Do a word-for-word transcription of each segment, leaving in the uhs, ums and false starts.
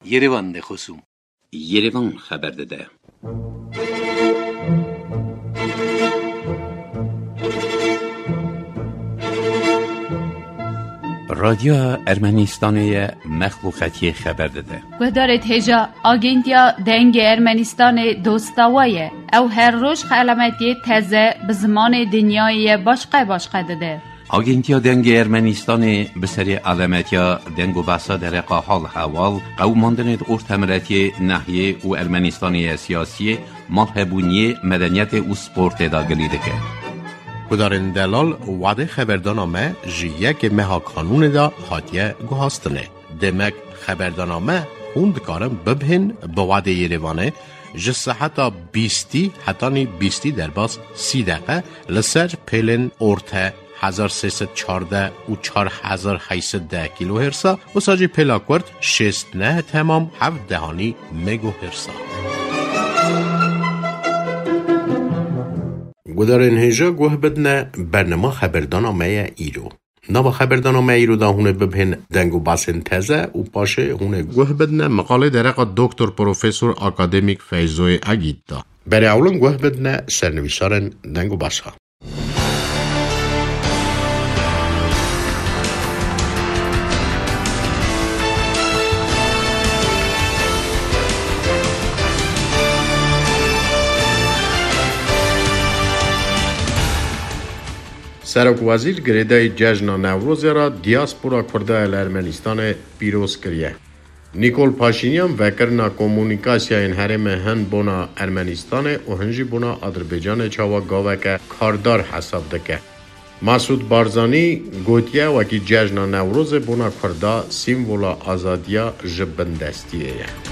Yerevan de خصوم Yerevan خبر داده. رادیو ارمنستان مخلوقاتی خبر داده. و دارد هجا آگنتیا دنگ ارمنستان دوستاویه او هر روز علامتی تازه به زمان دنیای باشقه باشقه داده. آگنتیا دنگ ارمنستان به سری علامتیا دنگ و بحثا در حال حوال قوماندن ارتمرتی نحیه و ارمنستانی سیاسی مرهبونی مدنیت و سپورت داگلی دکه. کدارن دلال وعده خبردانامه جیه که مها قانون دا حاتیه گوهاستنه. دمک خبردانامه خوند کارم ببهن با وعده یریوانه جسه حتی بیستی حتی نی بیستی در باز سی دقیقه لسر پیلن ارته هزار سیصد چارده و چار هزار هیصد ده کیلو هرسا و ساجی پیلا کرد شست نه تمام هفت دهانی مگو هرسا. گودارن هیجا گوه بدنه برنامه خبردانامه ایرو. نابا خبردانامه ایرو دا هونه ببهن دنگو باسن تزه و پاشه هونه گوه بدنه مقاله درقا دکتر پروفیسور اکادمیک فیضوی اگید دا. برای اولن گوه بدنه سرنویسارن دنگو باسا. سرک وزیر گریدای جشن نوروز را دیاسپورا کرده ارمنستان پیروز کریه. نیکول پاشینیان وکرنا کومونیکاسیا این حرم هن بونا ارمنستان و هنجی بونا آذربایجان چاوا گاوه که کاردار حساب دکه. مسعود بارزانی گوتیه وکی جشن نوروز بونا کرده سیمبولا آزادیا جبندستیه.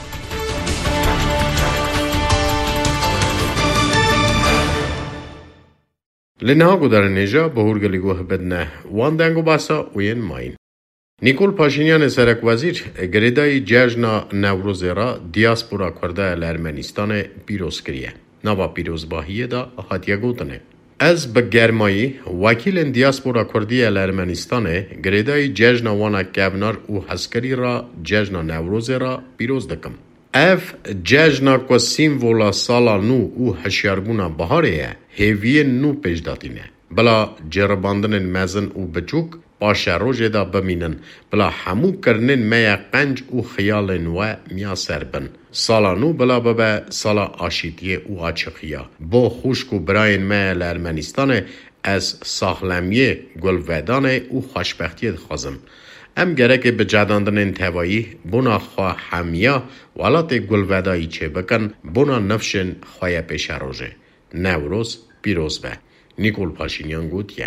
لنها گودارن نیجا بهورگلی گوه بدنه وان دنگو باسا وین ماین. نیکول پاشینیان سرک وزیر گریدای جشن نوروز را دیاسپورا کرده ارمنستان پیروز کریه. نوا پیروز باهیه دا حاتیه گوتنه. از به گرمایی وکیل دیاسپورا کردی ارمنستان گریدای جشن وانا کبنار او حسکری را جشن نوروز را پیروز دکم. اف جشن کو سیمبولا سالا نو او هشیاربونا بهاریه هیوی نو پیش داتینه. بلا جرباندن مزن او بچوک باشه روژه دا بمینن. بلا همو کرنن میا قنج او خیالن و میا سربن. سالا نو بلا ببه سالا آشیتیه او آچخیا. با خوشکو براین میا لرمنستان از ساخلمیه گلودان او خوشبختیت خوازم. ام گرک به جداندن انتوایی بونا خواه همیا ولات گلودایی چه بکن بونا نفشن خواه پیش روژه. نوروز پیروز به. نیکول پاشینیان گوتیه.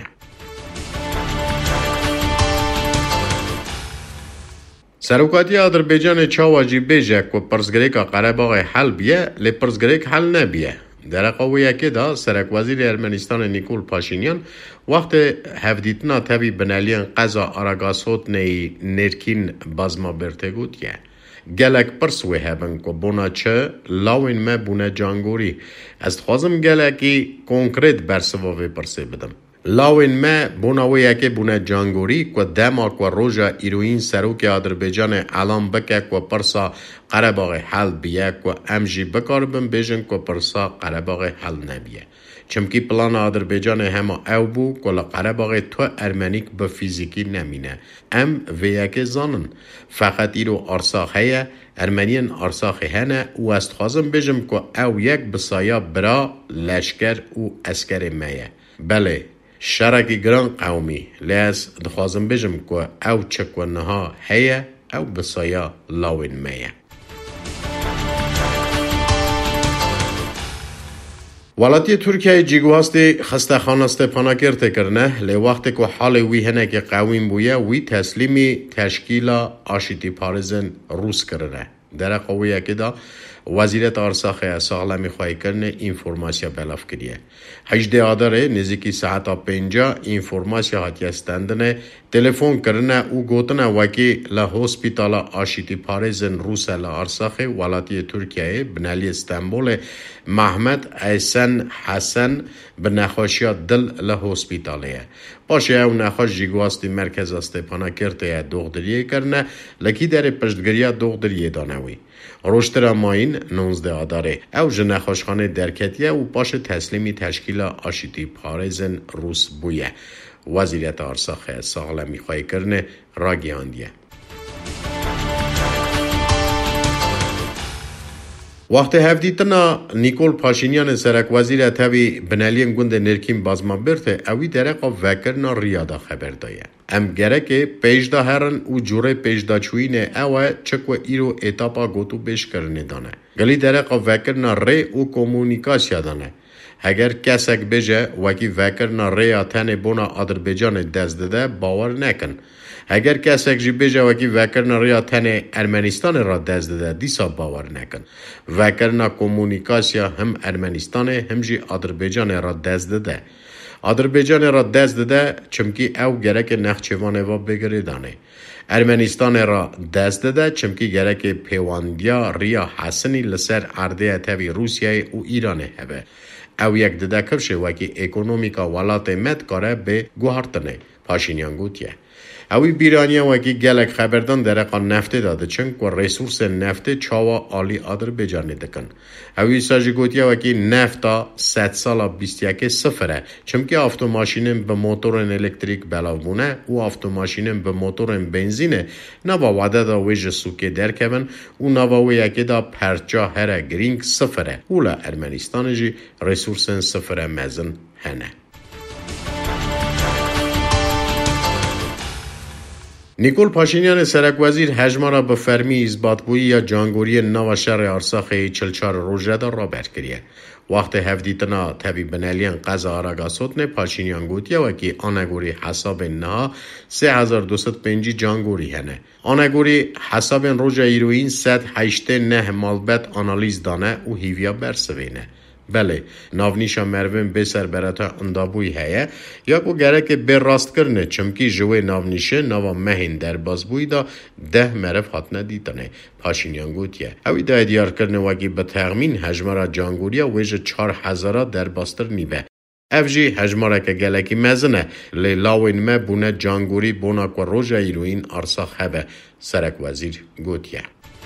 سروکاتی آذربایجان چاواجی بیجه که پرزگریک قرباغ حل بیه لی پرزگریک حل نبیه. در قویه که دا سرک وزیر ارمنستان نیکول پاشینیان وقت هفدیتنا تبی بنالیان قضا آراگاسوت نی نرکین بازما برته گود که گلک پرسوی هبن که بونا چه لاوین ما بونا جانگوری از خوازم گلکی کنکریت برسواوی پرسه بدم. لاوین ما بوناویه که بونه جانگوری که دما که روژا ایروین سروک آذربایجان علام بکه که پرسا قرباغ حل بیه که امجی بکار بم بیجن که پرسا قرباغ حل نبیه. چمکی پلان آذربایجان همه او بو که لقرباغ تو ارمنیک به فیزیکی نمینه. ام ویه که زانن. فقط ایرو ارساخه ارمنیان ارساخه هنه و است خوازم بیجم که او یک بسایا برا لشکر و اسکر میه. بله. شرکی گران قومی لیز دخوازم بجم که او چکونه ها هیه او بسایا لاوین میه. ولاتی ترکیه جیگواستی خسته خانست پانا کرده کرنه لی وقتی که حال وی هنه که قویم بویه وی تسلیمی تشکیل آشیتی پارزن روس کرنه. در قویه که دا وزیرت آرساخ ساغلمی خواهی کرنه اینفورماسیا بلاف کریه. هجده آداره نزیکی ساعتا پینجا اینفورماسیا هاتی استندنه تلفون کرنه او گوتنه وکی لحوسپیتالا آشیتی پارزن روسه لآرساخ ولاتی ترکیه بنالی استنبول محمد ایسن حسن به نخوشی دل لحوسپیتالیه. باشه او نخوش جیگواستی مرکز استپانا کرته دوغدریه کرنه لکی در پشتگریه دوغدریه دانوی. روشتر ماین نوزده آداره او جنخوشخانه درکتیه و باش تسلیمی تشکیل آشیتی پارزن روس بویه. وزیرت آرساخ ساغلمی خواهی کرنه را گیاندیه. وقت هفدیتنا نیکول پاشینیان سرک وزیر تاوی بنالین گوند نرکیم بازما برته اوی درقا وکرنا ریادا خبر دایه. ام گرکه پیشدا هرن و جوره پیشدا چوینه اوه چکو ایرو ایتاپا گوتو بیش کرنه دانه. گلی درقا وکرنا ری و کومونیکاسیا دانه. اگر کسک بجه وکی وکرنا ری آتن بونا آذربایجان دست داده باور نکن. اگر کسک جی بجه وکی وکرنا ری آتن ارمنستان را دست داده دیسا باور نکن. وکرنا کومونیکاسیا هم ارمنستان هم جی آذربایجان را دست داده. آذربایجان را دست داده چمکی او گرک نخچوانه و بگره دانه. ارمنستان را دست داده چمکی گرک پیواندیا ریا حسنی لسر عرده تاوی روسیه و ایرانه هبه. او یک داده کفشه وکی اکونومیکا ولات مد کاره به گوهرتنه پاشینیان گوتیه. اوی بیرانیه وکی گلک خبردان درقا نفته داده چنگ و ریسورس نفته چاوا آلی آذربایجان دکن. اوی ساجی گوتیه وکی نفتا ست سالا بیست یک صفره چمکه آفتوماشینم به موتورن الکتریک بلاو بونه و آفتوماشینم به موتورن بنزینه نوا وعده دا ویج سوکه درکبن و نوا ویکی دا پرچا هره گرینگ صفره اولا ارمنستان جی ریسورسن صفره مزن هنه. نیکول پاشینیان سرک وزیر حجما را به فرمی اثباتگویی یا جانگوری نو شهر آرساخ چلچار روژه دا را برکریه. وقت هفدیتنا تبی بنالیان قضا آراگا سوتنه پاشینیان گوتیه وکی آنگوری حساب نها سه هزار دوست پنجی جانگوری هنه. آنگوری حساب روژه ایروین ست هشته نه مالبت آنالیز دانه و هیویا برسوینه. بله ناونیشا مروین بسر برتا اندابوی هیا یا کو گره که بر راست کرنه چمکی جوه ناونیشه نوا مهین در بازبوی دا ده مرف حتنه دیتنه پاشینیان گوتیه. اوی دا دیار کرنه وگی به تغمین حجمارا جانگوریا ویج چار هزارا در باستر نیبه. افجی حجمارا که گلکی مزنه لیلاوین ما بونه جانگوری بونا که روژا ایروین آرساخ هبه سرک وزیر گوتیه.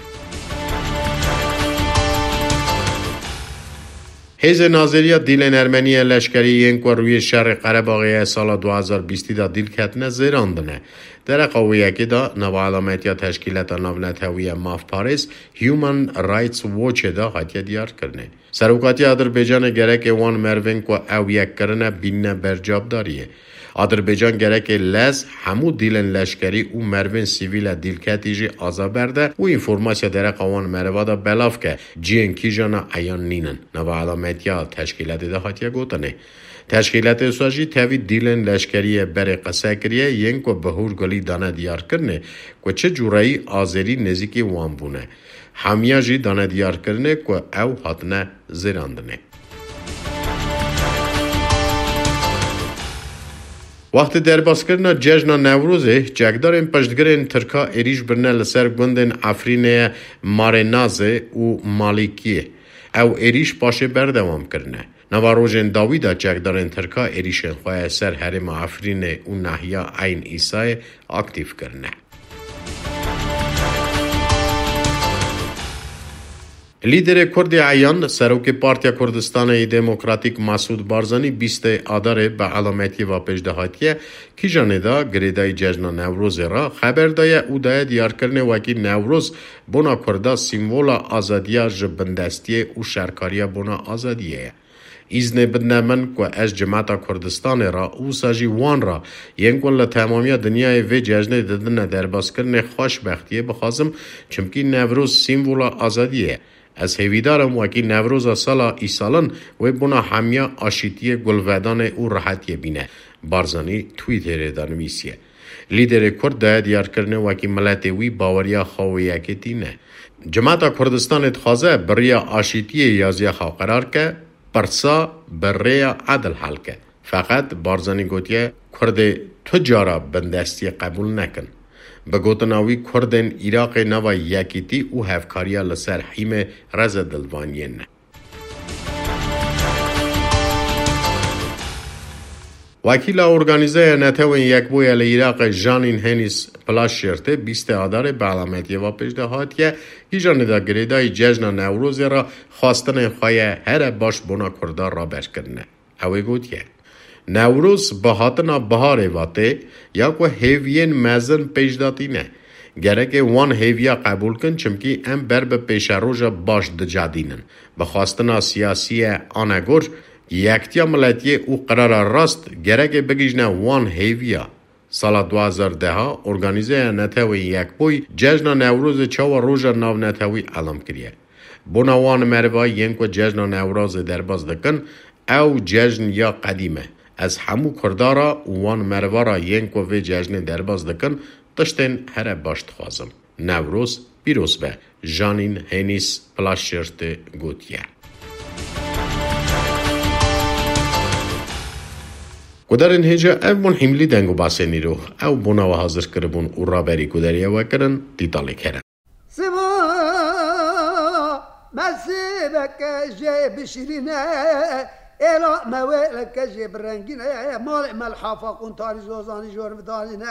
حزب ناظریه دیلن ارمنی لشکری این که روی شهر قره‌باغ سال دو هزار و بیست دا دیل کتنه زیراندنه. در قویه که دا نو علامتی تشکیلات نونتوی ماف پاریس هیومن رایتس ووچ دا حتی دیار کرنه. سروکاتی آذربایجان گره که وان مروین که او یک کرنه بینه برجاب داریه. آذربایجان گره که لز همو دیلن لشکری و مروین سیویل دیلکتی جی آزا برده و اینفورماسیا در قوان مروادا بلاف که جین کی جانا ایان نینن. نو علامتی تشکیلات دا حتی گوتنه. تشکیلات سواجی تاوی دیلن لشکری بر قصه کریه ین که بهور گلی دانه دیار کرنه که چه جورایی آذری نزیکی وان بونه. همیا جی دانه دیار کرنه که او حتنه زیراندنه. وقت درباز کردن جشن نوروزه جگدارن پشتگرین ترکا ایریش برنه لسر گوندن افرین مارنازه و مالیکیه او ایریش پاشه بردوام کرنه. نواروژن داویدا جگدارن ترکا ایریشن خواه سر حرم افرین و نحیا عین ایسای اکتیف کرنه. لیدر کرد عیان سروک پارتیا کردستان دموکراتیک مسعود بارزانی بیست آداره به علامتی و پیشدهاتیه کی جاندا گریدای جشن نوروز را خبر دایه او دایه دیار کرنه وکی نوروز بنا کردا سیمولا آزادیا جبندستیه و شرکاریا بنا آزادیه. ایزن بدنه من که از جماعت کردستان را او ساجی وان را ین کن لتمامی دنیای و جشن دادن درباز کرنه خوشبختیه بخوازم چمکی نوروز سیمولا آزادیه. از هیویدارم وکی نوروز سالا ایسالن و بنا همیا آشیتی گلودان او راحتی بینه. بارزانی تویتر دانویسیه. لیدر کرد دیار کرنه وکی ملت وی باوریا خویه که تینه. جماعت کردستان تخوازه بریا آشیتی یازی خو قرار که پرسا بریا عدل حل که. فقط بارزانی گوتیه کرد تجارا بندستی قبول نکن. بگوتناوی کردن عراق نوا یکیتی و هفکاریا لسر حیم رز دلوانین نه. وکیل ارگانیزه نتوین یک بوی العراق جانین هنیس پلاش شرطه بیست آدار به علامتی و پیشنهادیه هیجان دا گریدای جشن نوروز را خواستن خواهی هر باش بنا کردار را بش کرنه. اوی گوتیه نوروز بهاتنا بهار واته یا کو هیوین مزن پیشداتی نه. گرک وان هیویا قبول کن چمکی ام بر به پیش روژا باش دجادینن. بخواستنا سیاسی آنگور یکتیا ملتیه او قرار راست گرک بگیجنه وان هیویا. سال دو هزار و ده ارگانیزه نتوی یک بوی جشن نوروز چاو روژا ناو نتوی علم کریه. بنا وان مروای ینکو جشن نوروز درباز دکن او جشن یا قدیمه. از همو کردارا وان مروارا ینکو و جشن درباز دکن تشتن هر باشت خوازم. نوروز پیروز به جانین هنیس پلاش شرط گوتیه. کدرن هجا او من حملی دنگو باسه نیرو او بنا و حاضر کربون او را بری کدریه و کرن دیتالی کرن. سما مسیبک جه بشرینه ایلا مویلک جه برنگینه مال ملحافا کن تاری زوزانی جور بدانینه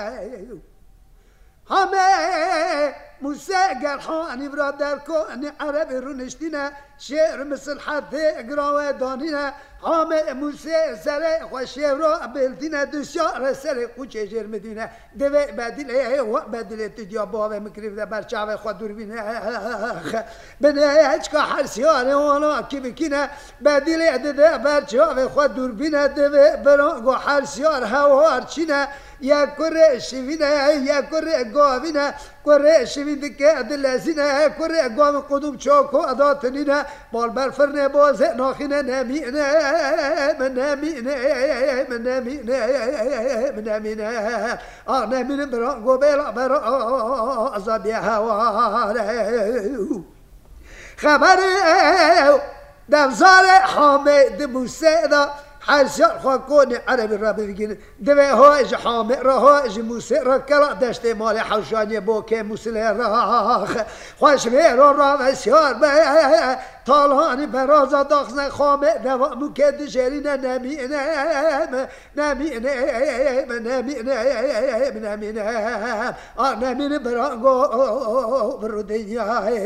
همه موسى قال حاني برادر كوني عربي رونشتنا شعر مثل حتى اقراوه دانينا عامل موسى سرق وشعر بلدنا دشار سرق وچه جرمدينا دوه بدل ايه و بدل تديا بابا مكريف ده برچاوه خود دور بينا بنا هچكا حرسيانه وانا كي بكينا بدل ده برچاوه خود دور بينا دوه برانگو حرسيان هوار چينا یا کره شوینه یا کره گاوینه کره شوین دکه دلزینه کره گاو قدوم چاکو اداتنینه بال برفرنه بازه ناخینه نمینه من نمینه من نمینه من نمینه آه نمینه بران گو بلا برا عذابی هواره خبره دمزار حامد موسیقی دا حرسيان خاكوني عربي رابي بيجين دبي هاج حامي رهاج موسى ركلا دشت مالي حوشاني بوكي موسى راخ خوش بيرو رام سيار بي طالاني برازا داخنا خامي دوا مكد شيرين نمي نام نمي نام نمي نام نمي نام اه نمي برانغو بروديا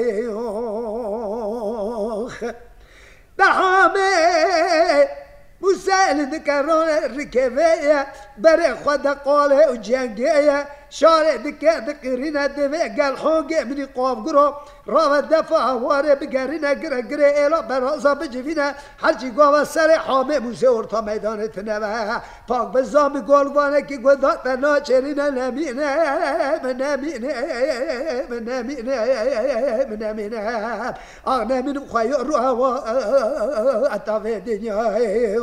دحامي مسائل ذكرون الركبية بري خد قاله وجنجية شارع دكا دقرينا دفع قال حوقي مني قوم قرو رابا دفع واري بقرينا قرا قرا إلا برازا بجفينا حرشي قوة سري حامي موسى ورطا ميدان تنبا باق بزامي قول وانكي قدات ناچرينا نمينا من نمينا من نمينا من نمينا آغنا من خير روها أتافي دنيا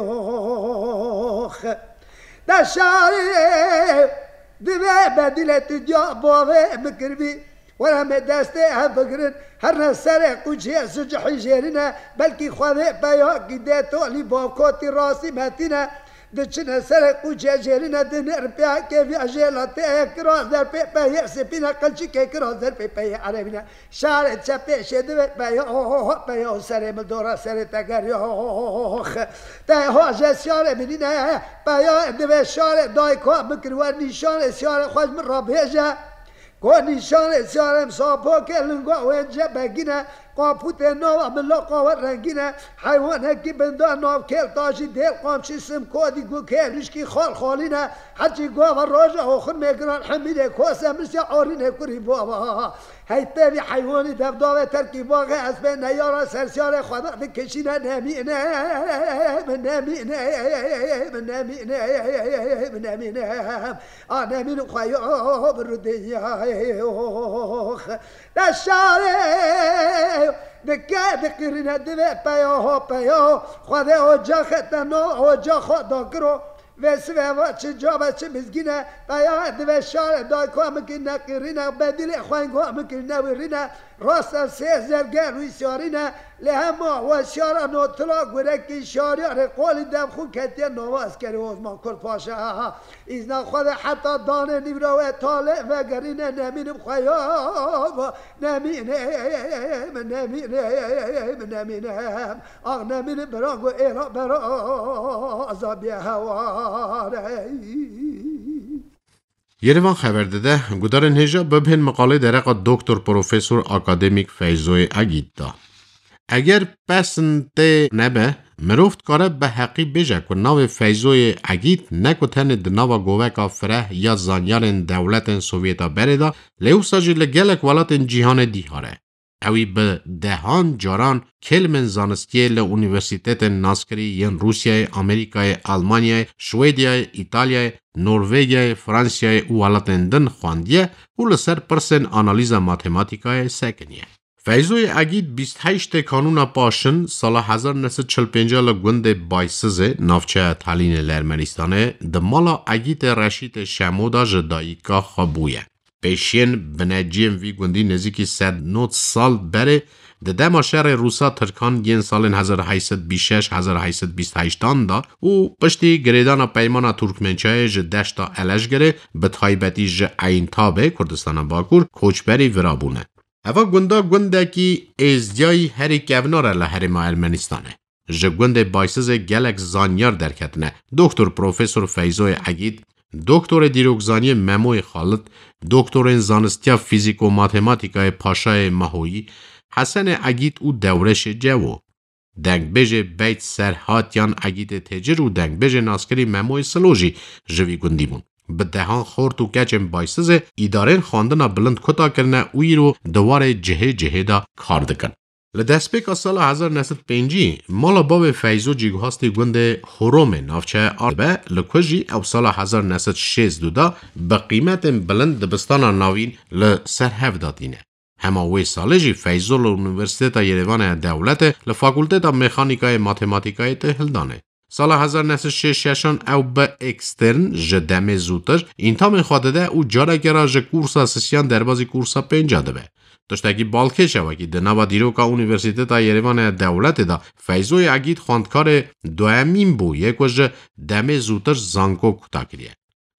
دا شاري دبي بدلة تجا بابا مكربي ولا مدسته هم فكرن هرنا سرق وجه سجح جيرنا بلكي خذ بيا قديتو لي باكوتي راسي ماتنا دچنا سرق وجه جيرنا دنر بيا كيف اجلات كراس در بي بيا سبينا قلشي كراس در بي بيا عربنا شارع چپه شده بيا بيا سر مدورا سر تگريو تا هاج شارع منينا بيا دبي شارع دايكو مكروان نشان شارع خوش من رابهجا کو نشان شارع صاحب كلنگو وجه بگينا قاپوت نو ملا قاور رنگینه حیوانه که بندان نو کل تاجی دل قامشی سم کودی گو کلش کی خال خالینه حجی گاو راجع آخر میگران حمیده کوسه مرسی آرینه کری بابا هیته بی حیوانی دبداوه ترکی باقی از بین نیارا سرسیار خدا بکشینه نمینه من نمینه من نمینه من نمینه آه نمینه خواهی برودیه دشاره دکه دقیرینه دوه پیا ها پیا خواده اوجا خطنا اوجا خدا کرو وسه و چه جابه چه مسکینه بیا دو شار دای کو ممکن نقرینه بدل خوان کو ممکن نورینه راست سه زرگر روی سیارینه لهما و شار نوتلا گرکی شاری ر قول دم خو کتی نواز کری عثمان کل پاشا ایزنا خود حتی دانه نیورا و طالع و گرینه نمینم خیاب نمینم نمینم نمینم آغ نمینم برانگو ایرا برا عذابی هواره یروان خبر داده گودار نهجا ببین مقاله درق دکتر پروفسور اکادمیک فیضوی اگید دا. اگر پسند نبه مروفت کاره به حقی بجه که ناو فیضوی اگید نکو تن دناو گوه فره یا زانیار دولت سوویتا برده لیو ساجی لگلک ولات جیهان دیهاره. اوی به دهان جاران کلمن زانستیه لونیورسیتت ناسکری ین روسیای، امریکای، آلمانیای، شویدیای، ایتالیای، نروژیای، فرانسیای و ولاتندن خواندیه و لسر پرسن آنالیزا ماتماتیکای سکنیه. فیضوی اگید بیست و هشت کانون پاشن سال هزار و نهصد و چهل و پنج لگوند بایسزه نافچه تالین لرمنستانه دمالا اگید رشید شمودا جدایی که خبویه. پیشین بنجیم وی گوندی نزدیکی صد و نه سال بره ده دما شهر روسا ترکان ین سال هزار و هشتصد و بیست و شش هزار و هشتصد و بیست و هشت دا و پشتی گریدان پیمان ترکمنچای ج دشتا الشگره به تایبتی ج عین تابه کردستان باکور کوچبری ورابونه. اوا گوندا گونده کی ازدیای هری کونار لحرما ارمنستانه. ج گوند بایسز گلک زانیار درکتنه دکتر پروفسور فیضوی اگید دکتر دیروگزانی مموی خالد، دکتر زانستیا فیزیک و ماتماتیکای پاشای ماهویی، حسن اگید او دورش جو. دنگ بجه بیت سرهاتیان اگید تجر و دنگ بجه ناسکری مموی سلوژی جوی گندیمون. به دهان خورد و کچم بایسزه ایدارین خواندن بلند کتا کرنه اوی رو دوار جهه جهه دا کار دکن. لدسپیک سال هزار و نهصد و پنج مالا باب فیضو جیگوهاستی گوند هروم نافچه آربه لکوژی او سال هزار و نهصد و شصت دا به قیمت بلند دبستان ناوین لسرهف دادینه. هماوی ساله جی فیضو لونیورسیتا یروان دولت لفاکولتتا مکانیکای ماتماتیکای تهلدانه. سال هزار و نهصد و شصت او به اکسترن جدم زوتر اینتا خواده او جارگرا ج کورسا سسیان دربازی کورسا پنجاده به. داشتگی بالکه شوه که دنوا دیروکا اونیورسیتتا یروان دولت دا فیضوی اگید خواندکار دوامین بو یک وجه دم زودتر زانکو کتا کریه.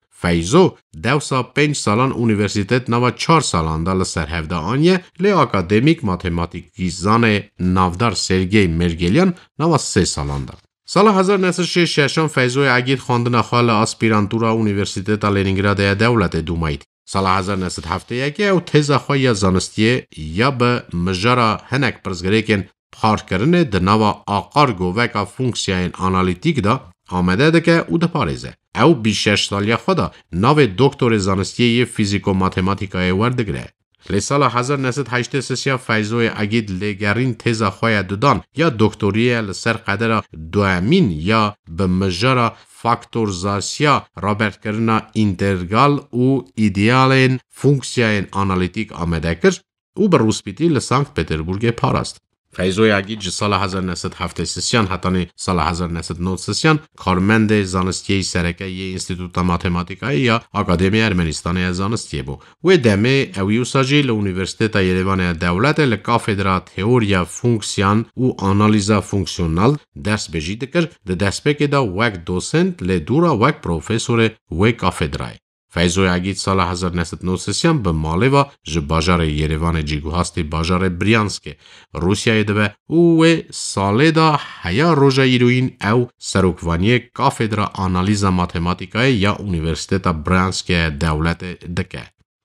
فیضو دو سا پنج سالان اونیورسیتت نوا چار سالان دا لسر هفده آنیه لی اکادمیک ماتماتیکی زان نافدار سرگی مرگلیان نوا سه سالان دا. سال هزار و نهصد و شصت فیضوی اگید خواندن خال آسپیرانتورا اونیورسیتتا لنینگراد دولت دومایید. سال هزار و نهصد و هفتاد و یک او تیزا خواه زانستیه یا به مجرا هنک پرزگریکن پار کرنه ده نوا آقار گووکا فونکسیاین آنالیتیک دا آمده ده که او ده پاریزه. او بیست و شش سالی خدا ناو دکتر زانستیه فیزیک و ماتماتیکای وردگره. لی سال هزار و نهصد و هشتاد و سه فیضوی اگید لگرین تیزا خواه دودان یا دکتوریه لسر قدر دوامین یا به مجرا فاکتورزاسیا رابرت کرنا اینترگال او ایدیالین فونکسیاین آنالیتیک آمده کرد او بر روسپیتی لسانکت پتربورگ پاراست. فیضوی اگید جه سال هزار و نهصد و هفتاد و سه حتانی سال هزار و نهصد و نود و سه کارمند زانستیه سرکه انستیتوت ماتماتیکای یا اکادمی ارمنستان زانستیه بو و دمه اویو ساجی لونیورسیتتا یروان دولت لکافدرا تئوریا فونکسیان و آنالیزا فونکسیونال درس بجید کرد ده دسپک دا وک دوسنت لدورا وک پروفیسور و کافدرای. فیضوی اگید سال هزار و نهصد و نود و سه به مالوا ج باجار یروان جیگوهاستی باجار بریانسک روسیای دبه او ساله دا هیا روژا ایروین او سروکوانی کافدرا آنالیزا ماتماتیکای یا اونیورسیتتا برانسک دولت دکه.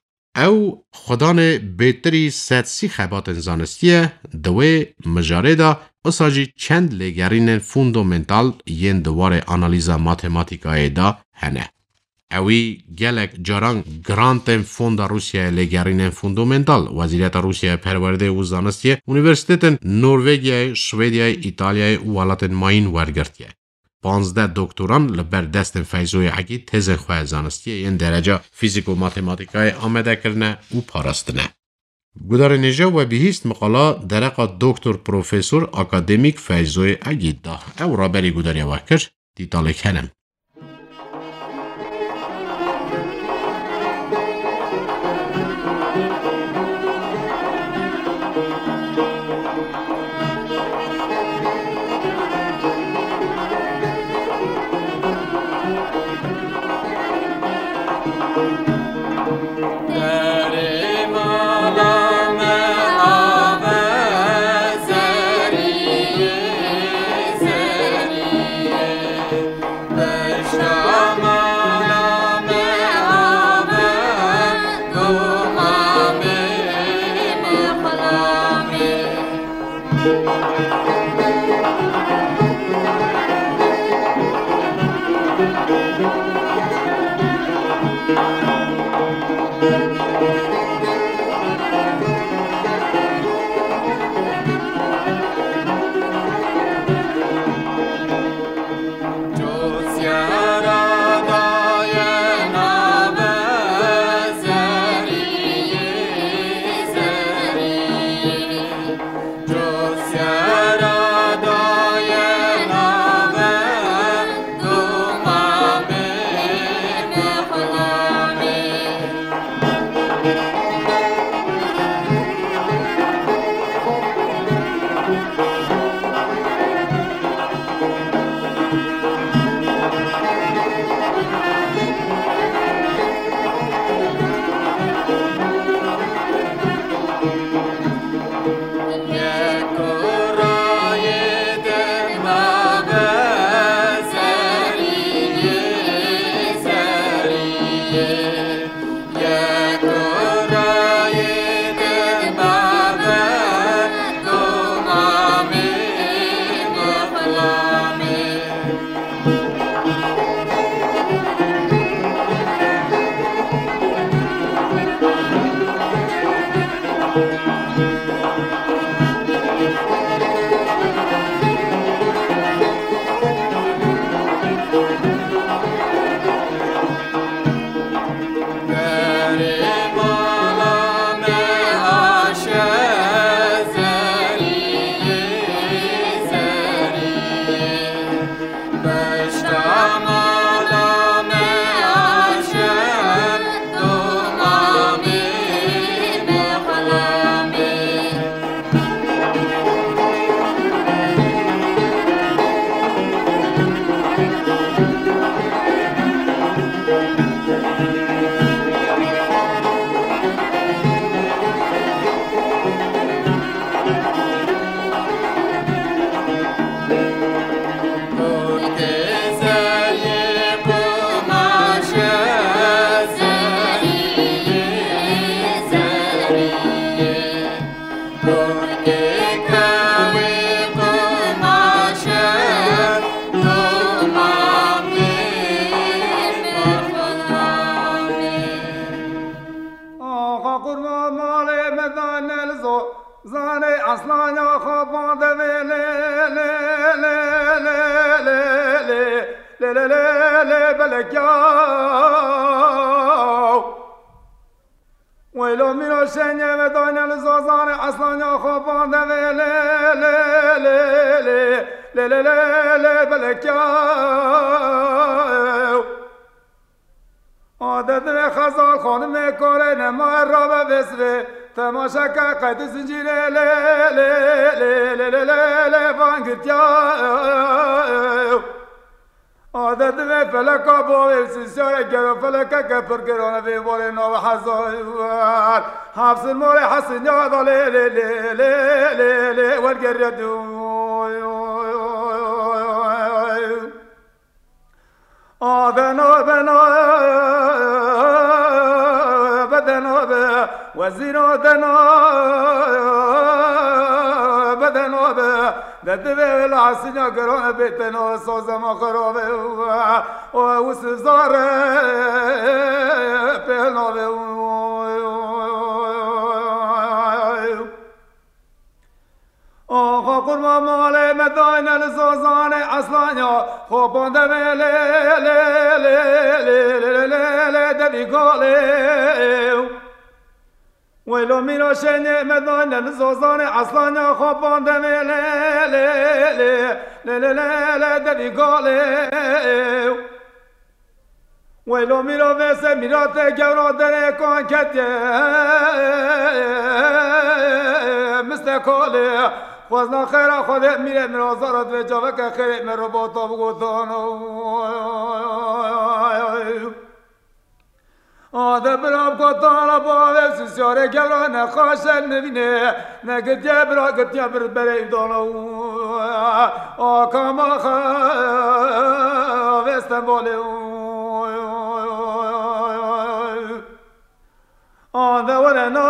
او خدان بهتری سدسی خبات زانستیه دوی مجاره دا اساجی چند لگرین فوندومنتال ین دوار آنالیزا ماتماتیکای دا هنه. اوی گلک جاران گرانتن فوندا روسیه لگرین فوندومنتال وزیرت روسیه پرورده و زانستیه اونیورسیتت نروژیای، شویدیای، ایتالیای و ولاتن ماین ورگرتیه. پانزده دکتران لبر دست فیضوی اگید تز خواه زانستیه این درجه فیزیک و ماتماتیکای آمده کرنه و پارستنه. گودار نجا و بهیست مقالا درقا دکتر پروفسور اکادمیک فیضوی اگید دا او را بری گوداری وکر دیتاله کنم. ویلو میرو شنیه و دانل زازان اصلا یا خوابان دوه لی لی لی لی لی لی لی لی بلکیاو عادت و خزال خانم کاره نما را به بسره تماشا که قید زنجیره لی لی لی لی لی لی لی وانگرتیاو عادت و فلکا باوی سیسیاره گرو فلکا که پرگرانه بی باره نو حزایوال حفظ المال حسن یادا لی لی لی لی لی لی والگریدو آدنا بنا بدنا به وزیر آدنا بدنا به ددوه العسنیا گرانه بیتنا سازما خرابه و وسزاره پهنابه آقا قرما مال مداین الزازان اصلانیا خوابانده به لی لی لی لی لی لی لی دوی گاله ویلو میرا شنیه مداین الزازان اصلانیا خوابانده به لی لی لی لی لی لی لی دوی گاله ویلو میرا ویسه میرات گورا دره کن کتیه مستقاله خوزنا خیره خوده میره مرازارت و جاوه که خیره میره با تا بگوتانو آده برام کتانا با ویسی سیاره گورا نخواشه نبینه نگتیه برا گتیه بر بره دانو آکاما خواه باله آده ورنا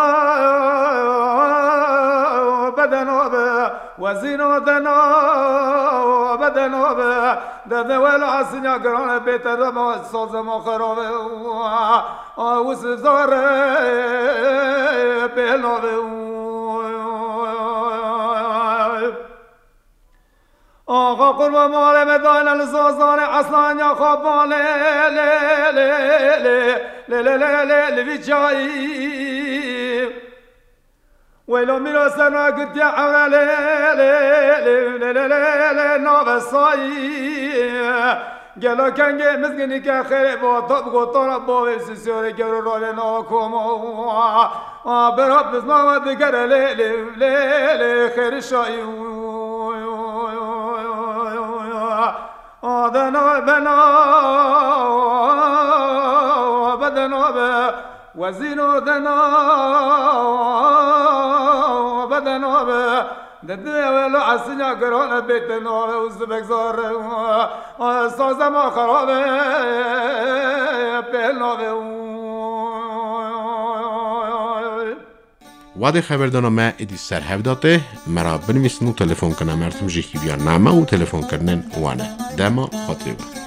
بدنا به وزینو دنا بدنا به دده ولا حسنیا گران بیت رما ساز ما خرابه او سزاره بلاوه آقا قربان مال مدان الزازان اصلا یا خوابان لی لی لی لی لی لی لی لی جایی ویلو میرا سنا گتی عمل لی لی لی لی لی نابسایی گلا کنگه مزگنی که خیلی با تاب گوتانا با ویسی سیاره گرو رال ناکوما برا بزنام دیگر لی لی لی لی خیلی شایی آدنا بنا بدنا به وزینو دنا بدنا به دده ولو عسنیا گران بیت نو و زبگزار سازما خرابه پلنو واد خبردانا ما ادی سر هفداته مرا بنویسن و تلفن کنه مرتم جیکی بیار نامه و تلفن کردن وانه دما خاطری وان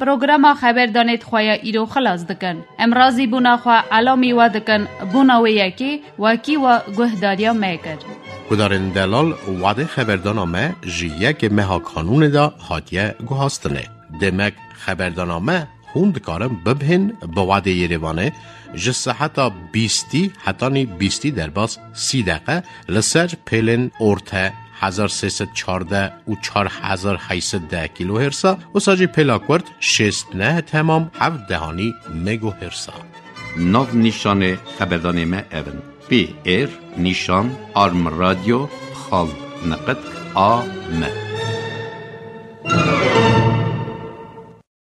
پروگرام خبر دانید خواه ایرو خلاص دکن. امرازی بونا خواه علامی و دکن بونا و یکی وکی و گهداریا میکر. کدارن دلال وعده خبردانامه جیه که مها کانون دا هاتیه گوهاستنه. دمک خبردانامه هوند کارم ببهن با وعده یریوانه جسه حتی بیستی حتی نی بیستی در باز سی دقیقه لسر پیلن ارته هزار سیصد چارده و چار هزار هیصد ده کیلو هرسا و ساجی پلاکورد شست نه تمام هفت دهانی مگو هرسا. ناو نیشان خبردان ما اون پی ایر نیشان آرم رادیو خال نقد آ م